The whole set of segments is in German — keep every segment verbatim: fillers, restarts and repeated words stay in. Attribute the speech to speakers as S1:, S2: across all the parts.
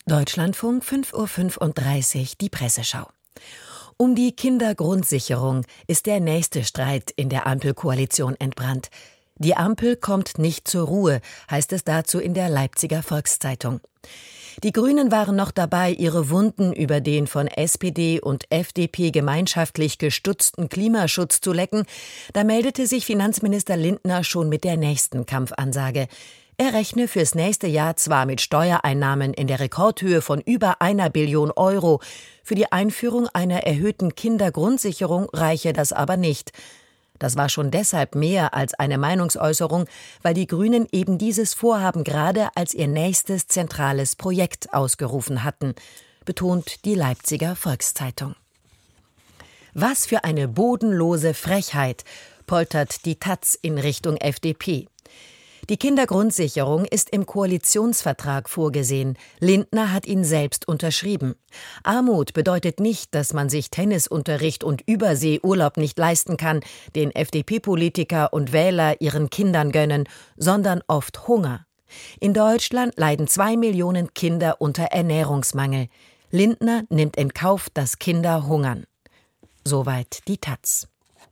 S1: Deutschlandfunk, fünf Uhr fünfunddreißig, die Presseschau. Um die Kindergrundsicherung ist der nächste Streit in der Ampelkoalition entbrannt. Die Ampel kommt nicht zur Ruhe, heißt es dazu in der Leipziger Volkszeitung. Die Grünen waren noch dabei, ihre Wunden über den von S P D und F D P gemeinschaftlich gestutzten Klimaschutz zu lecken. Da meldete sich Finanzminister Lindner schon mit der nächsten Kampfansage. Er rechne fürs nächste Jahr zwar mit Steuereinnahmen in der Rekordhöhe von über einer Billion Euro. Für die Einführung einer erhöhten Kindergrundsicherung reiche das aber nicht. Das war schon deshalb mehr als eine Meinungsäußerung, weil die Grünen eben dieses Vorhaben gerade als ihr nächstes zentrales Projekt ausgerufen hatten, betont die Leipziger Volkszeitung. Was für eine bodenlose Frechheit, poltert die Taz in Richtung F D P. Die Kindergrundsicherung ist im Koalitionsvertrag vorgesehen. Lindner hat ihn selbst unterschrieben. Armut bedeutet nicht, dass man sich Tennisunterricht und Überseeurlaub nicht leisten kann, den F D P-Politiker und Wähler ihren Kindern gönnen, sondern oft Hunger. In Deutschland leiden zwei Millionen Kinder unter Ernährungsmangel. Lindner nimmt in Kauf, dass Kinder hungern. Soweit die Taz.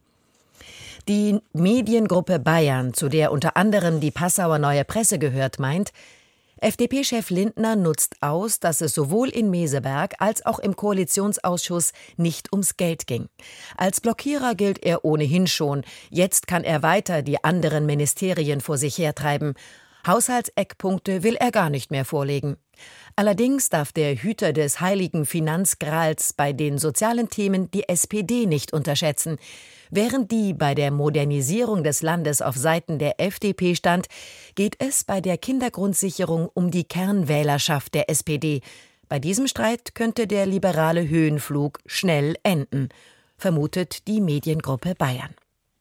S1: Die Mediengruppe Bayern, zu der unter anderem die Passauer Neue Presse gehört, meint, F D P-Chef Lindner nutzt aus, dass es sowohl in Meseberg als auch im Koalitionsausschuss nicht ums Geld ging. Als Blockierer gilt er ohnehin schon. Jetzt kann er weiter die anderen Ministerien vor sich hertreiben. Haushaltseckpunkte will er gar nicht mehr vorlegen. Allerdings darf der Hüter des heiligen Finanzgrals bei den sozialen Themen die S P D nicht unterschätzen. Während die bei der Modernisierung des Landes auf Seiten der F D P stand, geht es bei der Kindergrundsicherung um die Kernwählerschaft der S P D. Bei diesem Streit könnte der liberale Höhenflug schnell enden, vermutet die Mediengruppe Bayern.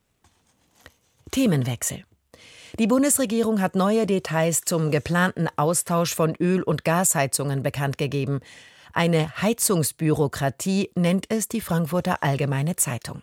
S1: Themenwechsel. Die Bundesregierung hat neue Details zum geplanten Austausch von Öl- und Gasheizungen bekannt gegeben. Eine Heizungsbürokratie nennt es die Frankfurter Allgemeine Zeitung.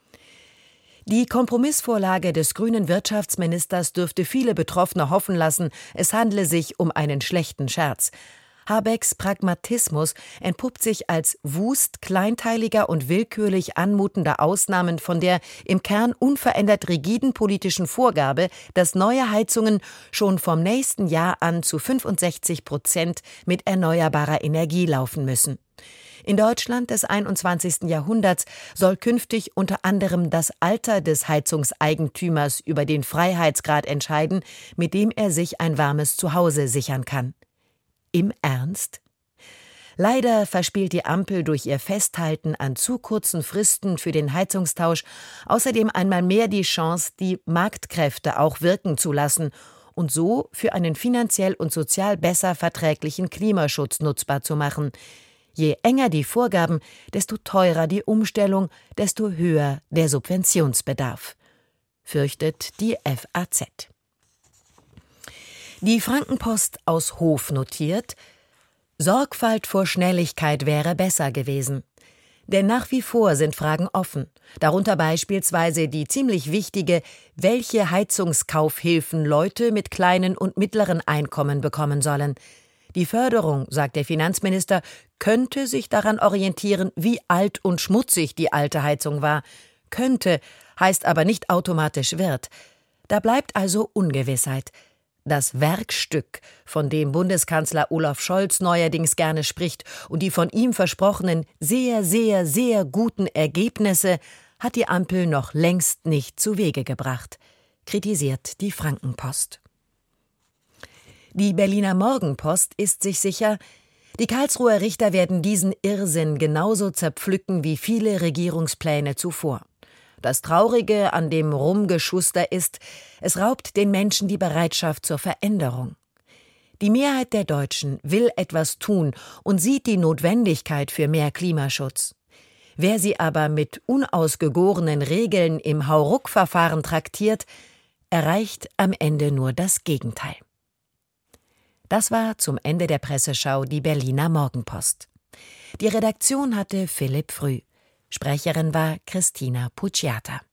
S1: Die Kompromissvorlage des grünen Wirtschaftsministers dürfte viele Betroffene hoffen lassen, es handle sich um einen schlechten Scherz. Habecks Pragmatismus entpuppt sich als Wust kleinteiliger und willkürlich anmutender Ausnahmen von der im Kern unverändert rigiden politischen Vorgabe, dass neue Heizungen schon vom nächsten Jahr an zu fünfundsechzig Prozent mit erneuerbarer Energie laufen müssen. In Deutschland des einundzwanzigsten Jahrhunderts soll künftig unter anderem das Alter des Heizungseigentümers über den Freiheitsgrad entscheiden, mit dem er sich ein warmes Zuhause sichern kann. Im Ernst? Leider verspielt die Ampel durch ihr Festhalten an zu kurzen Fristen für den Heizungstausch außerdem einmal mehr die Chance, die Marktkräfte auch wirken zu lassen und so für einen finanziell und sozial besser verträglichen Klimaschutz nutzbar zu machen. Je enger die Vorgaben, desto teurer die Umstellung, desto höher der Subventionsbedarf, fürchtet die F A Z. Die Frankenpost aus Hof notiert, Sorgfalt vor Schnelligkeit wäre besser gewesen. Denn nach wie vor sind Fragen offen, darunter beispielsweise die ziemlich wichtige, welche Heizungskaufhilfen Leute mit kleinen und mittleren Einkommen bekommen sollen. Die Förderung, sagt der Finanzminister, könnte sich daran orientieren, wie alt und schmutzig die alte Heizung war. Könnte heißt aber nicht automatisch wird. Da bleibt also Ungewissheit. Das Werkstück, von dem Bundeskanzler Olaf Scholz neuerdings gerne spricht, und die von ihm versprochenen sehr, sehr, sehr guten Ergebnisse hat die Ampel noch längst nicht zu Wege gebracht, kritisiert die Frankenpost. Die Berliner Morgenpost ist sich sicher, die Karlsruher Richter werden diesen Irrsinn genauso zerpflücken wie viele Regierungspläne zuvor. Das Traurige an dem Rumgeschuster ist, es raubt den Menschen die Bereitschaft zur Veränderung. Die Mehrheit der Deutschen will etwas tun und sieht die Notwendigkeit für mehr Klimaschutz. Wer sie aber mit unausgegorenen Regeln im Hauruck-Verfahren traktiert, erreicht am Ende nur das Gegenteil. Das war zum Ende der Presseschau die Berliner Morgenpost. Die Redaktion hatte Philipp Früh. Sprecherin war Christina Pucciata.